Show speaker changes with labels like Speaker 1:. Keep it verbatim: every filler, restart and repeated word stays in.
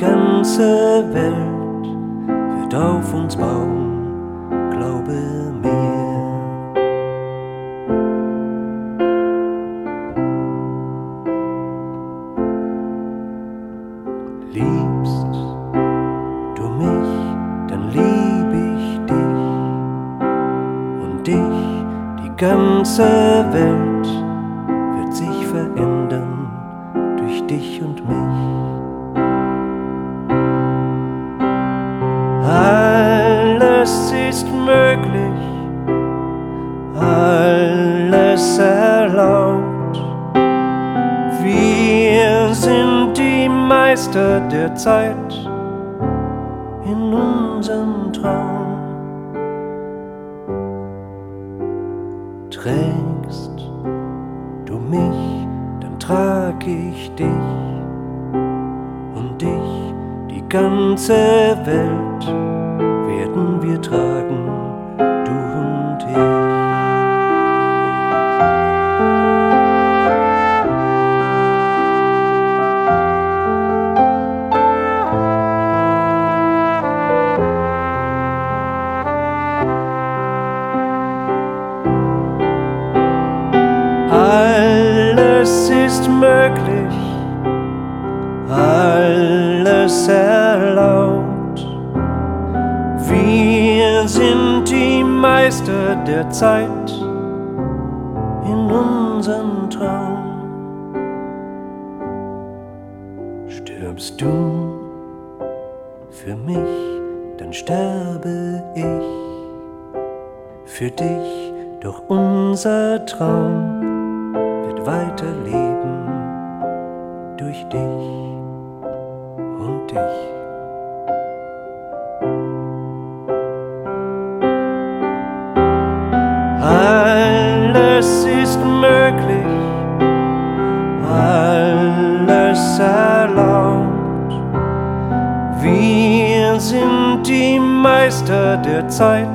Speaker 1: ganze Welt wird auf uns bauen, glaube mir. Liebst du mich, dann lieb ich dich und dich, die ganze Welt wird sich verändern durch dich und mich. Alles ist möglich, alles erlaubt. Wir sind die Meister der Zeit in unserem Traum. Trägst du mich, dann trag ich dich und dich, die ganze Welt werden wir tragen, du und ich. Alles ist möglich, alles erlaubt. Wir sind die Meister der Zeit in unserem Traum. Stirbst du für mich, dann sterbe ich für dich, doch unser Traum wird weiterleben durch dich und dich. Alles ist möglich, alles erlaubt. Wir sind die Meister der Zeit